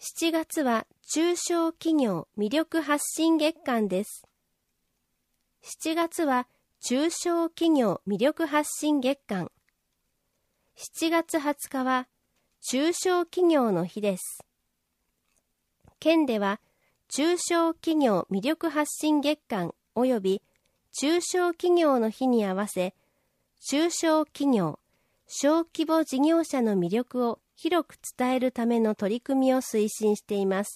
7月は中小企業魅力発信月間です。7月は中小企業魅力発信月間。7月20日は中小企業の日です。県では中小企業魅力発信月間及び中小企業の日に合わせ、中小企業、小規模事業者の魅力を広く伝えるための取り組みを推進しています。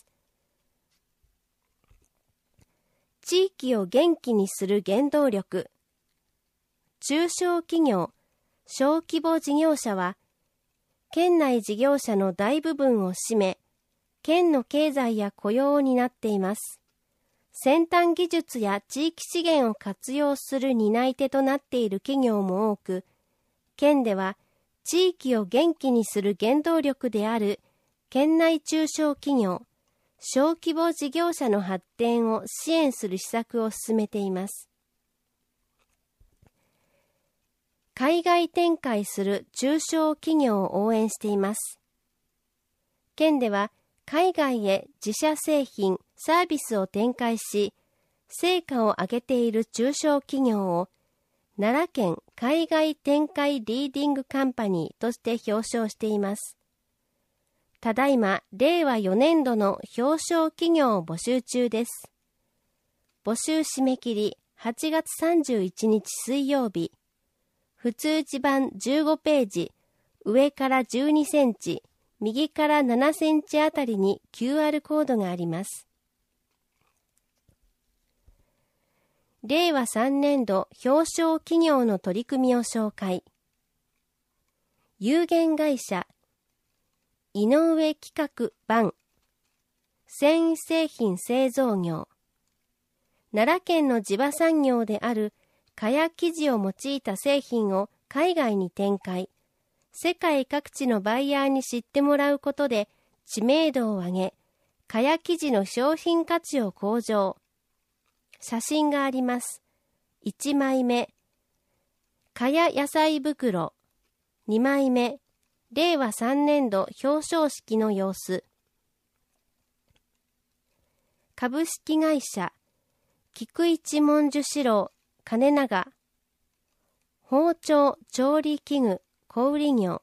地域を元気にする原動力。中小企業、小規模事業者は、県内事業者の大部分を占め、県の経済や雇用を担っています。先端技術や地域資源を活用する担い手となっている企業も多く、県では地域を元気にする原動力である県内中小企業、小規模事業者の発展を支援する施策を進めています。海外展開する中小企業を応援しています。県では海外へ自社製品、サービスを展開し、成果を上げている中小企業を奈良県海外展開リーディングカンパニーとして表彰しています。ただいま令和4年度の表彰企業を募集中です。募集締め切り8月31日水曜日。普通地版15ページ、上から12センチ、右から7センチあたりに QR コードがあります。令和3年度表彰企業の取り組みを紹介。有限会社井上企画版繊維製品製造業。奈良県の地場産業である蚊帳生地を用いた製品を海外に展開。世界各地のバイヤーに知ってもらうことで知名度を上げ、蚊帳生地の商品価値を向上。写真があります。1枚目、蚊帳野菜袋。2枚目、令和3年度表彰式の様子。株式会社、菊一文殊四郎、金長。包丁、調理器具、小売業。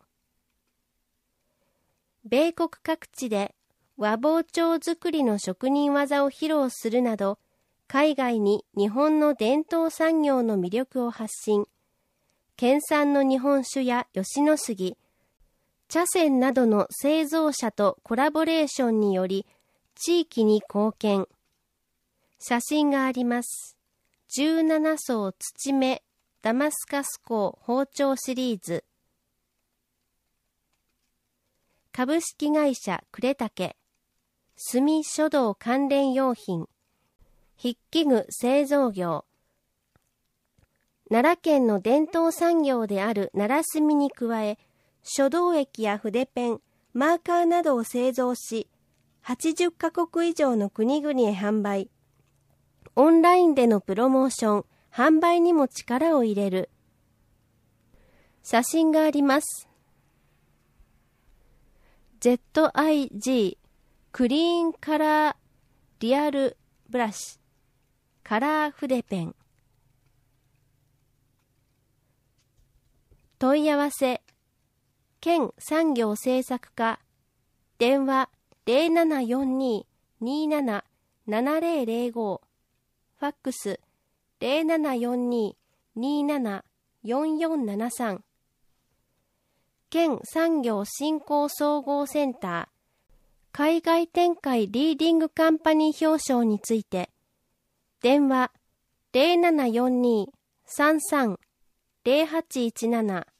米国各地で和包丁作りの職人技を披露するなど、海外に日本の伝統産業の魅力を発信。県産の日本酒や吉野杉、茶筅などの製造者とコラボレーションにより地域に貢献。写真があります。17層土目ダマスカス鋼包丁シリーズ。株式会社呉竹。炭書道関連用品。筆記具製造業。奈良県の伝統産業である奈良墨に加え、書道液や筆ペン、マーカーなどを製造し、80カ国以上の国々へ販売。オンラインでのプロモーション、販売にも力を入れる。写真があります。ZIG クリーンカラーリアルブラシカラー筆ペン。問い合わせ県産業政策課電話 0742-27-7005 ファックス 0742-27-4473 県産業振興総合センター海外展開リーディングカンパニー表彰について電話 0742-33-0817